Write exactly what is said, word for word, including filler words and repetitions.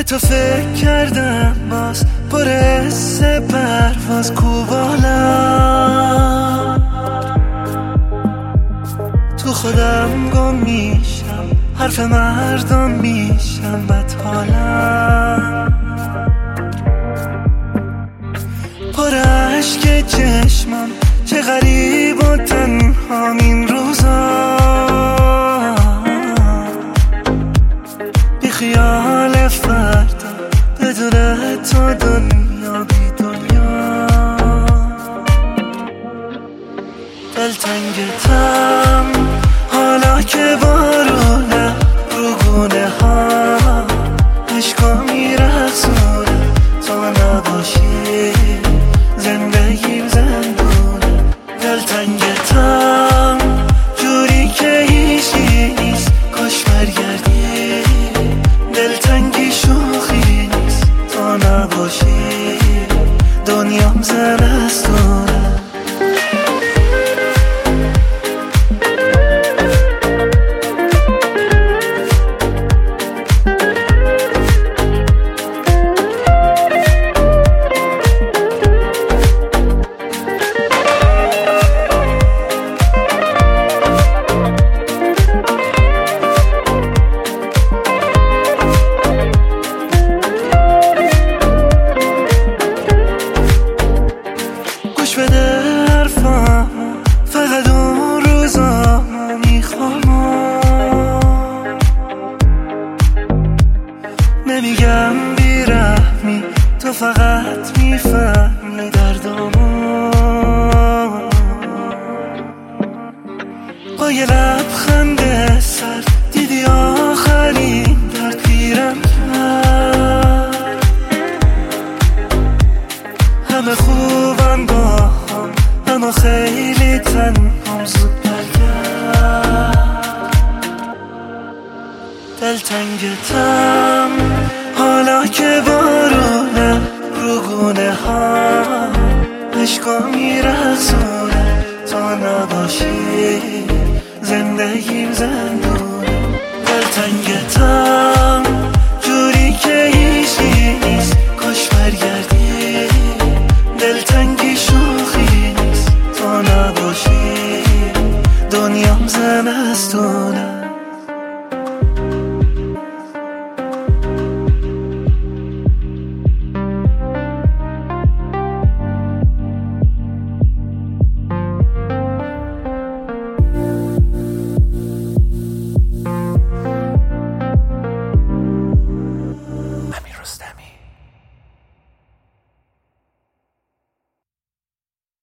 تو فکر کردم باز پر حس پرواز کو بالا، تو خودم گم میشم، حرف مردم میشم بد حالم، پر عشق چشمم چه غریب و تنها این روزا، بی خیال فردا بدون تو دنیا بی دنیا، دلتنگتم حالا که بارونه رو گونه ها عشقا میرسونه، تو نباشی زندگیم زندونه، دلتنگتم جوری که هیچی نیست کاش برگردی، دلتنگی شوخی نیست تو نباشی دنیام زمستونه. گوش بده حرفامو، فقط اون روزامو میخوام، نمیگم بیرحمی تو فقط میفهمی دردامو، با یه لبخند سر دیدی آخرین درد پیرم کرد، همه خوبم با هم اما خیلی تنهام زود برگرد، دلتنگتم حالا که بارونه رو گونه ها عشقا میرسونه، تا نباشی زندگیم زندون.